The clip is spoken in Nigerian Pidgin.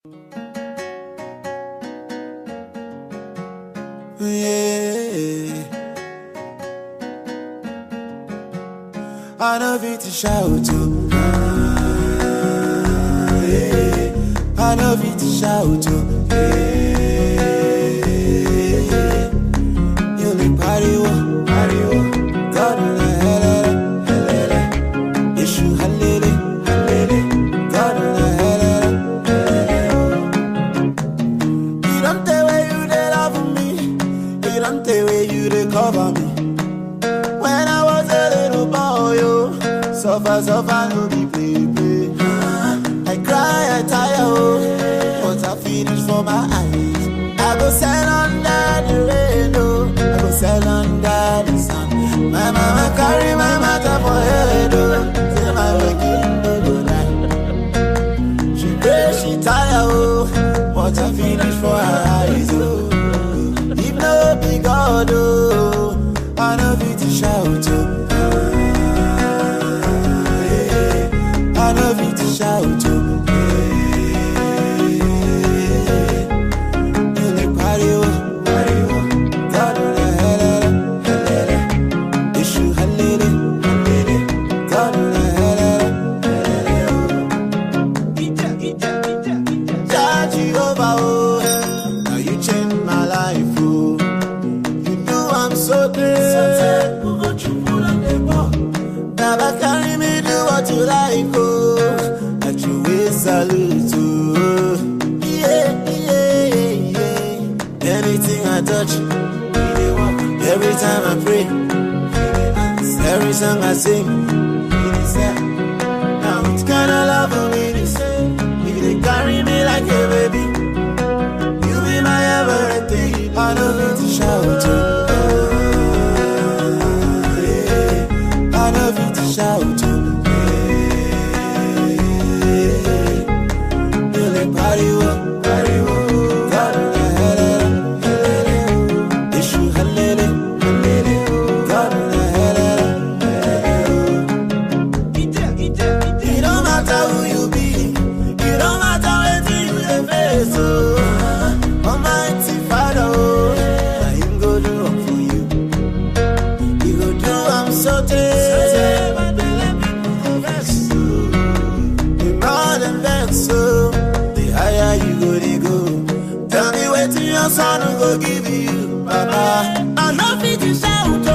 Yeah. I love it to shout to. Yeah. I love it to shout to. Yeah. You like party, party, God in the hell, issue halele, God in the hell. You don't tell where you they love me. You don't tell where you they cover me. When I was a little boy, suffer, no be play. I cry, I tire, but I finish for my eyes. I go sell under the rain, I go sell under the sun. My mama carry my matter for head, say my waking no go lie. She pray, she tire, but I finish for her eyes. If no be God, I know it to shout. I love it to shout. You like party, God in the hell, issue halele, God in the hell. Judge over, now you changed my life, You know I'm so great. Never carry me, do what you like, that you will salute, yeah. Anything I touch, every time I pray, every song I sing, now it's kind of love for me. If they carry me like a baby, you be my everything. I know it to shout, I love it to shout. You like party, God in the hell, issue halele, God in the hell. It don't matter who you be, it don't matter what you face, Almighty Father, I him go do up for you. He go do I'm so tired. So the higher you go, they go. Tell me where to your son who go give you, Papa. I love it to shout.